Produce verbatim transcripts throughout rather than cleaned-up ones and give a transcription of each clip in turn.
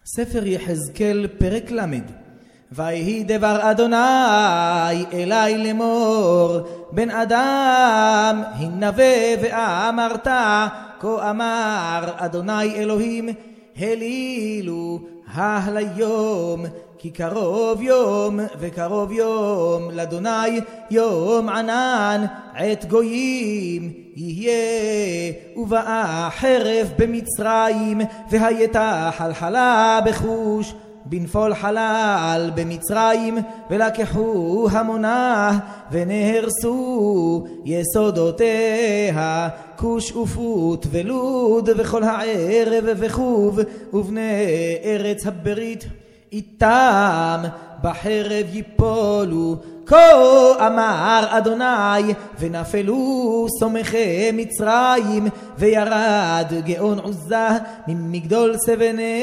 ספר יחזקאל פרק למד. ויהי דבר אדוני אלי לאמור, בן אדם הנבא ואמרת, כה אמר אדוני אלוהים, הלילו ההליום, כי קרוב יום וקרוב יום לאדוני יום ענן עת גויים יהיה, ובאה חרב במצרים, והייתה חלחלה בחוש בנפול חלל במצרים, ולקחו המונה ונהרסו יסודותיה, כוש ופוט ולוד וכל הערב וחוב, ובני ארץ הברית איתם בחרב יפולו, כה אמר אדוני, ונפלו סומכי מצרים, וירד גאון עוזה ממגדול סבנה,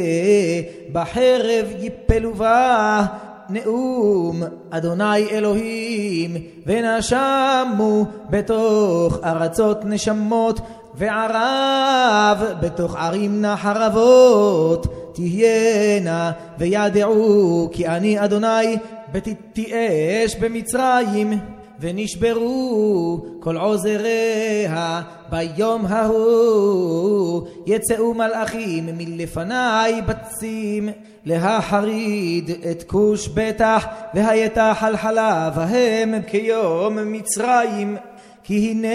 בחרב יפלו בה. נאום אדוני אלוהים, ונשמו בתוך ארצות נשמות, וערב בתוך ערים נחרבות תהיינה, וידעו כי אני אדוני בתתאש במצרים, ונשברו כל עוזריה ביום ההוא, יצאו מלאכים מלפני בצים להחריד את כוש בטח, והייתה חלחלה בהם כיום מצרים, כי הנה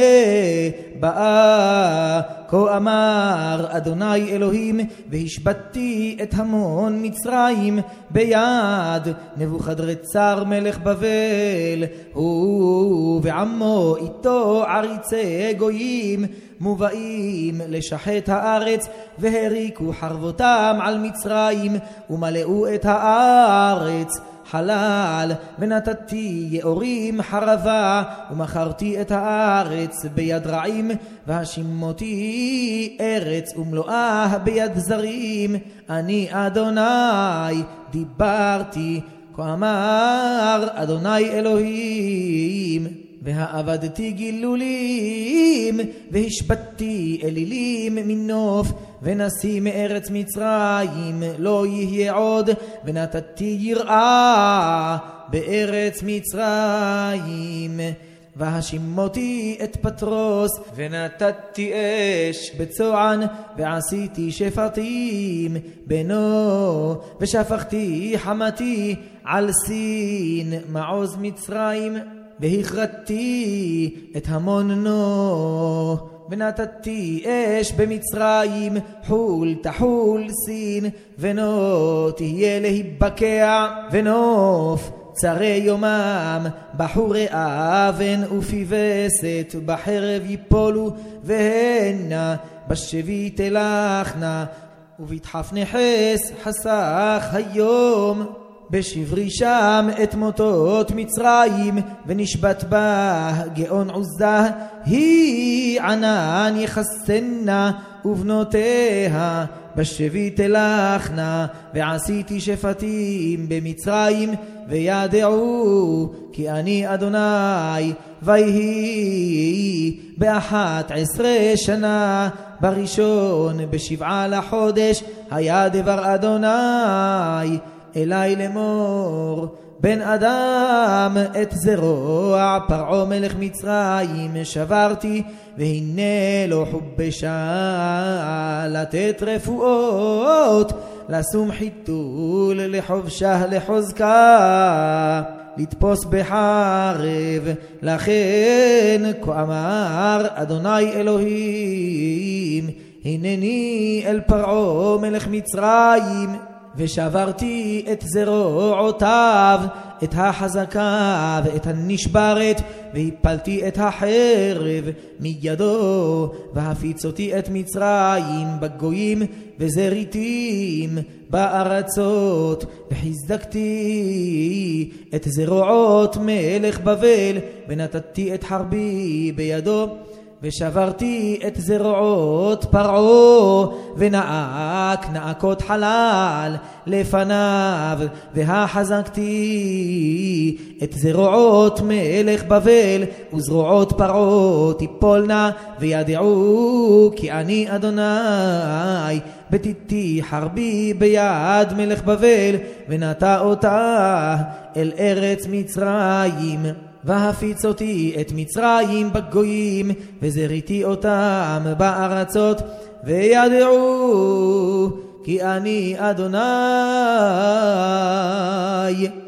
באה, כה אמר אדוני אלוהים, והשבתי את המון מצרים ביד נבוכדרצר מלך בבל, הוא ועמו איתו עריצי גויים, מובאים לשחט הארץ, והריקו חרבותם על מצרים, ומלאו את הארץ חלל, ונתתי יאורים חרבה, ומכרתי את הארץ ביד רעים, והשימותי ארץ ומלואה ביד זרים. אני אדוני דיברתי, כה אמר אדוני אלוהים, והעבדתי גילולים, והשבתי אלילים מנוף, ונשיא מארץ מצרים לא יהיה עוד, ונתתי יראה בארץ מצרים. והשימותי את פטרוס, ונתתי אש בצוען, ועשיתי שפטים בנו, ושפכתי חמתי על סין מעוז מצרים, והכרתי את המונו, ונתתי אש במצרים, חול תחול סין, ונו תהיה להיבקע, ונוף צרי יומם בחורי אבן ופיווסת, בחרב יפולו, והנה בשבי תלכנה, ובתחף נחס חסך היום, בשברי שם את מוטות מצרים, ונשבת בה גאון עוזה, היא ענן יחסנה, ובנותיה בשבי תלכנה, ועשיתי שפטים במצרים, וידעו כי אני אדוני. ויהי באחת עשרה שנה בראשון בשבעה לחודש, היה דבר אדוני אלי לאמור, בן אדם את זרוע פרעה מלך מצרים שברתי, והנה לא חובשה לתת רפואות, לשום חיתול לחובשה לחוזקה, לתפוס בחרב. לכן כה אמר אדוני אלוהים, הנני אל פרעה מלך מצרים, ושברתי את זרועותיו, את החזקה ואת הנשברת, והפלתי את החרב מידו, והפיצותי את מצרים בגויים, וזריתים בארצות, וחיזקתי את זרועות מלך בבל, ונתתי את חרבי בידו, ושברתי את זרועות פרעה, ונאק נאקות חלל לפניו, והחזקתי את זרועות מלך בבל, וזרועות פרעה תיפולנה, וידעו כי אני אדוני. בתיתי חרבי ביד מלך בבל, ונטע אותה אל ארץ מצרים. והפיץ אותי את מצרים בגויים, וזריתי אותם בארצות, וידעו כי אני אדוני.